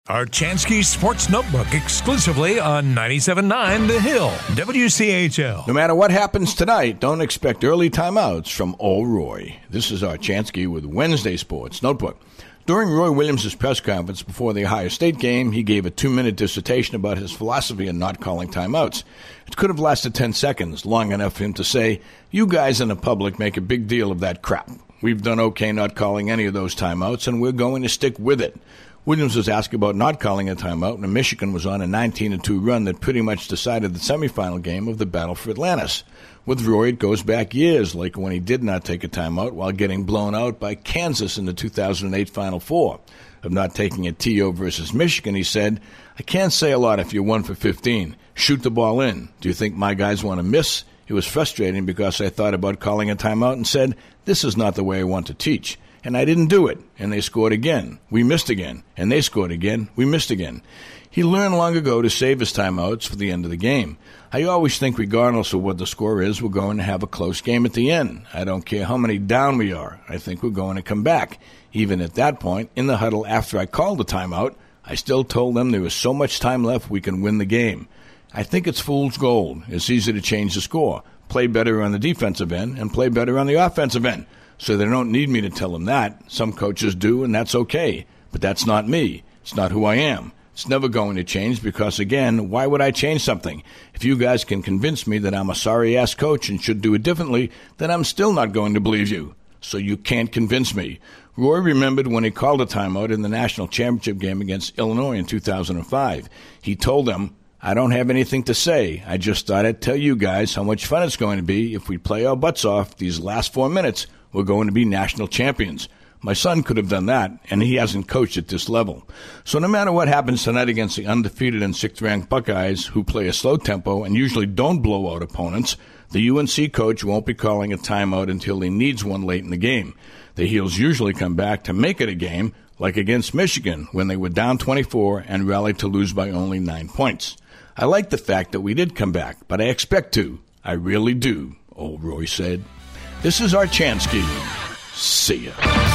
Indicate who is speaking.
Speaker 1: Archansky Sports Notebook exclusively on 97.9 The Hill, WCHL.
Speaker 2: No matter what happens tonight, don't expect early timeouts from Old Roy. This is Archansky with Wednesday Sports Notebook. During Roy Williams' press conference before the Ohio State game, he gave a 2-minute dissertation about his philosophy in not calling timeouts. It could have lasted 10 seconds, long enough for him to say, "You guys in the public make a big deal of that crap. We've done okay not calling any of those timeouts, and we're going to stick with it." Williams was asked about not calling a timeout when Michigan was on a 19-2 run that pretty much decided the semifinal game of the Battle for Atlantis. With Roy, it goes back years, like when he did not take a timeout while getting blown out by Kansas in the 2008 Final Four. Of not taking a TO versus Michigan, he said, "I can't say a lot if you're 1 for 15. Shoot the ball in. Do you think my guys want to miss?" It was frustrating because I thought about calling a timeout and said, "This is not the way I want to teach." And I didn't do it, and they scored again. We missed again, and they scored again. We missed again. He learned long ago to save his timeouts for the end of the game. I always think regardless of what the score is, we're going to have a close game at the end. I don't care how many down we are. I think we're going to come back. Even at that point, in the huddle after I called the timeout, I still told them there was so much time left we can win the game. I think it's fool's gold. It's easy to change the score. Play better on the defensive end and play better on the offensive end. So they don't need me to tell them that. Some coaches do, and that's okay. But that's not me. It's not who I am. It's never going to change because, again, why would I change something? If you guys can convince me that I'm a sorry-ass coach and should do it differently, then I'm still not going to believe you. So you can't convince me. Roy remembered when he called a timeout in the national championship game against Illinois in 2005. He told them, "I don't have anything to say. I just thought I'd tell you guys how much fun it's going to be if we play our butts off these last 4 minutes. We're going to be national champions." My son could have done that, and he hasn't coached at this level. So no matter what happens tonight against the undefeated and 6th-ranked Buckeyes, who play a slow tempo and usually don't blow out opponents, the UNC coach won't be calling a timeout until he needs one late in the game. The Heels usually come back to make it a game, like against Michigan, when they were down 24 and rallied to lose by only 9 points. I like the fact that we did come back, but I expect to. I really do, Old Roy said. This is Archansky. See ya.